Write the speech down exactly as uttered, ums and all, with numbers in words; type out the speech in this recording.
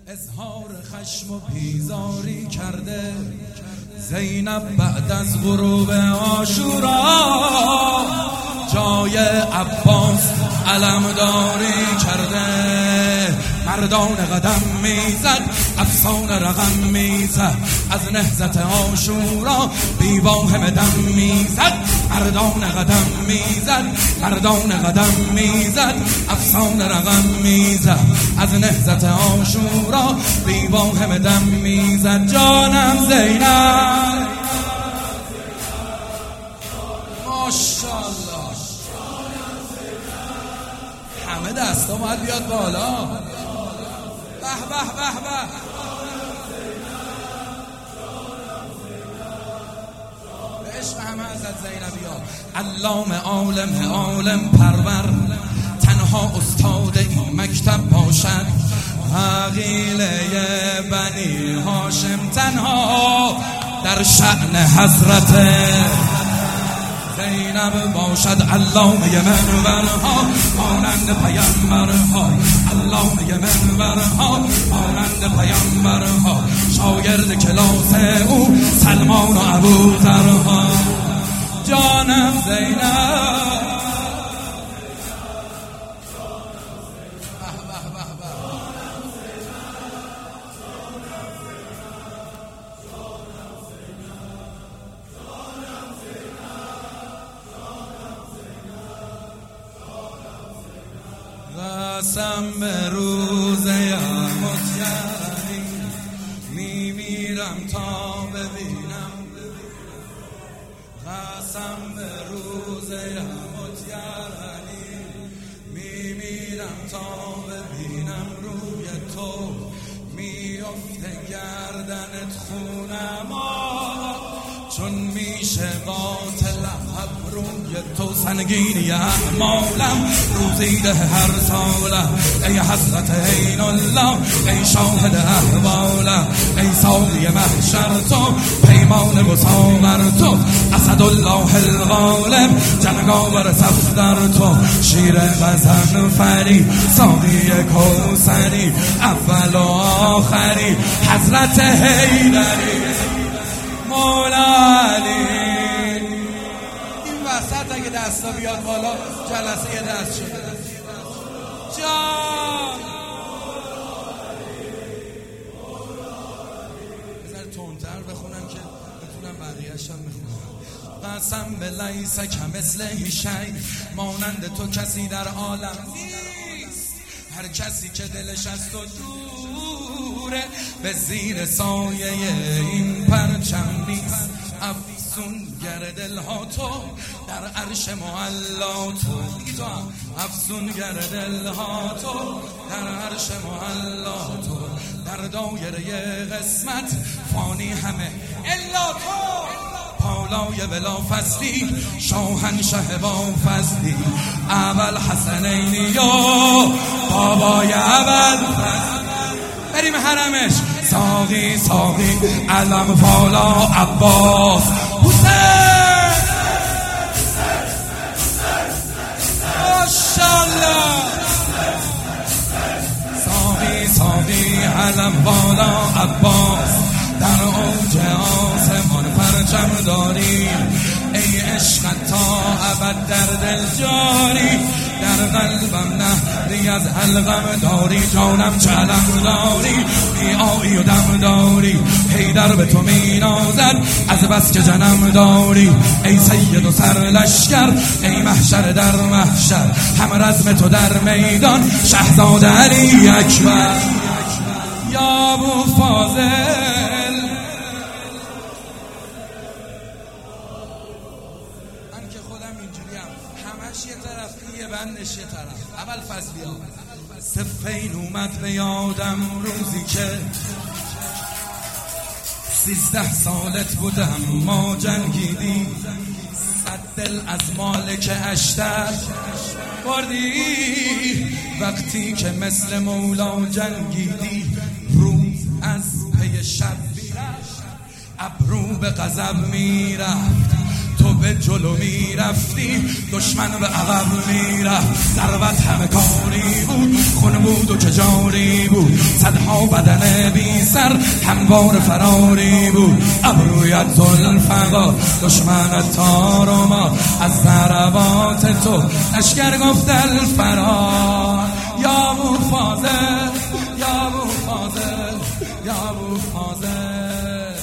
اظهار خشم و بیزاری کرده زینب بعد از غروب عاشورا جای عباس علمداری کرده. مردان قدم میزد افسانه رقم میزد از نهضت عاشورا بی واهم دم میزد. مردان قدم میزد مردان قدم میزد افسانه رقم میزد از نهضت عاشورا بی واهم دم میزد. جانم زینب ماشاءالله همه دستا باید بیاد بالا. به به به به به عشق همه حضرت زینبیا. علام عالم عالم پرور تنها استاد این مکتب باشد. عقیله بنی هاشم تنها در شأن حضرت زینب باشد. علامه منورها مانند پیامبرها، علامه منورها مانند پیامبرها، شاگرد کلاس او سلمان و ابوذرها. جانم زینب قسم به روز یامت یعنی میمیرم تا ببینم. قسم به روز یامت یعنی میمیرم تا ببینم روی تو میفته گردنت خونم چون میشه قاتلم روی تو سنگینی احمالم روزی ده هر سالم. ای حضرت عین الله ای شاهد احوالم ای ساقی محشر تو پیمان و ساغر تو اسد الله الغالب جنگاور صفدر تو شیر غزن فری ساقی کوثری اول و آخری حضرت حیدری مولا علی. وسط اگه دستا بیاد بالا جلسه یه دست شده. جان بذار تندتر بخونم که بتونم بقیه‌اش هم بخونم. قسم به لیس کمثله شیء مانند تو کسی در عالم نیست. هر کسی که دلش از تو دوره به زیر سایه این پرچم نیست. افسونگر دلها تو در عرش معلا تو افسونگر دلها تو در عرش معلا تو در دایره قسمت فانی همه الا تو پالای بلا فصلی شاهنشه با فضلی اول حسنینی یا بابای اول بریم حرمش. ساقی ساقی علم فالا عباس حسین ماشاءالله. ساقی ساقی علم فالا عباس در اوج آسمان پرچم داری. ای عشق تا ابد در دل جاری در قلبم نهری از حلقم داری. جانم چلم داری می آیی و دم داری حیدر به تو می نازد از بس که جنم داری. ای سید و سر لشکر ای محشر در محشر هم رزم تو در میدان شهزاده علی اکبر. یا ابو فاضل همش یه طرف یه بندش یه طرف. اول فضلی ها سفین اومد به یادم روزی که سیزده سالت بودم ما جنگیدی صد دل از مالک اشتر بردی وقتی که مثل مولا جنگیدی روز از پی شب میرفت ابرو به غضب میرفت تو به جلو میرفتی دشمن به عقب میرفت. ضربت همه کاری بود، خون بود و چجاری بود، صدها بدن بی سر هموار فراری بود. ابرویت ذوالفقار دشمنت تار و مار، از ضربات تو لشکر گفت الفرار. یا ابو فاضل یا ابو فاضل یا ابو فاضل